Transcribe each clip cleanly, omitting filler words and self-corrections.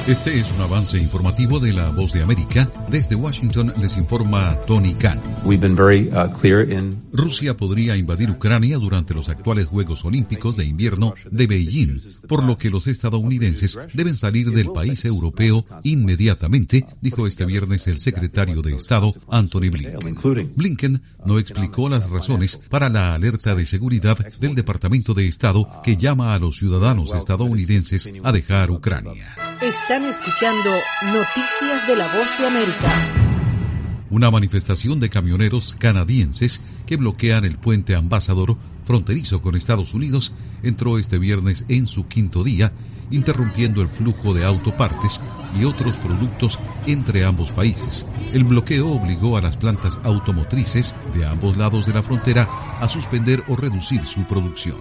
Este es un avance informativo de La Voz de América. Desde Washington les informa Tony Khan. Rusia podría invadir Ucrania durante los actuales Juegos Olímpicos de Invierno de Beijing, por lo que los estadounidenses deben salir del país europeo inmediatamente, dijo este viernes el secretario de Estado, Antony Blinken. Blinken no explicó las razones para la alerta de seguridad del Departamento de Estado que llama a los ciudadanos estadounidenses a dejar Ucrania. Están escuchando Noticias de La Voz de América. Una manifestación de camioneros canadienses que bloquean el puente Ambassador fronterizo con Estados Unidos entró este viernes en su quinto día, interrumpiendo el flujo de autopartes y otros productos entre ambos países. El bloqueo obligó a las plantas automotrices de ambos lados de la frontera a suspender o reducir su producción.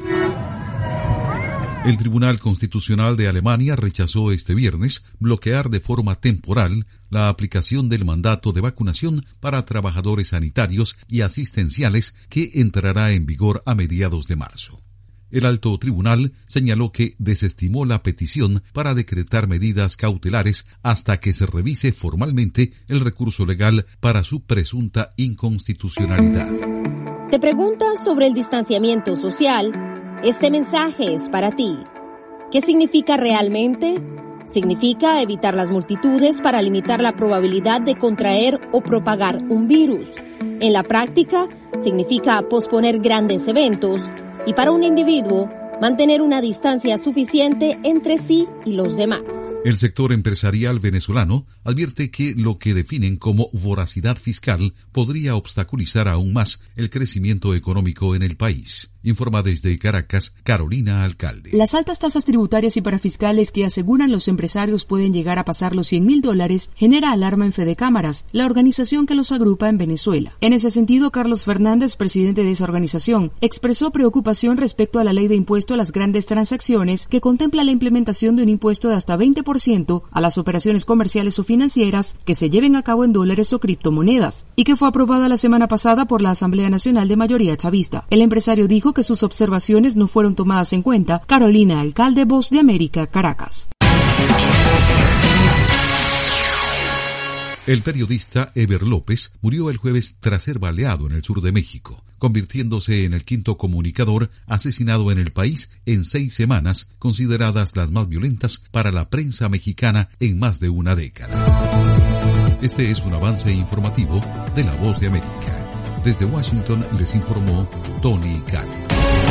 El Tribunal Constitucional de Alemania rechazó este viernes bloquear de forma temporal la aplicación del mandato de vacunación para trabajadores sanitarios y asistenciales que entrará en vigor a mediados de marzo. El alto tribunal señaló que desestimó la petición para decretar medidas cautelares hasta que se revise formalmente el recurso legal para su presunta inconstitucionalidad. ¿Te preguntas sobre el distanciamiento social? Este mensaje es para ti. ¿Qué significa realmente? Significa evitar las multitudes para limitar la probabilidad de contraer o propagar un virus. En la práctica, significa posponer grandes eventos y para un individuo, mantener una distancia suficiente entre sí y los demás. El sector empresarial venezolano advierte que lo que definen como voracidad fiscal podría obstaculizar aún más el crecimiento económico en el país. Informa desde Caracas, Carolina Alcalde. Las altas tasas tributarias y parafiscales que aseguran los empresarios pueden llegar a pasar los $100,000 genera alarma en Fedecámaras, la organización que los agrupa en Venezuela. En ese sentido, Carlos Fernández, presidente de esa organización, expresó preocupación respecto a la ley de impuesto a las grandes transacciones que contempla la implementación de un impuesto de hasta 20% a las operaciones comerciales o financieras que se lleven a cabo en dólares o criptomonedas, y que fue aprobada la semana pasada por la Asamblea Nacional de mayoría chavista. El empresario dijo que sus observaciones no fueron tomadas en cuenta. Carolina Alcalde, Voz de América, Caracas. El periodista Eber López murió el jueves tras ser baleado en el sur de México, convirtiéndose en el quinto comunicador asesinado en el país en 6 semanas, consideradas las más violentas para la prensa mexicana en más de una década. Este es un avance informativo de La Voz de América. Desde Washington les informó Tony Khan.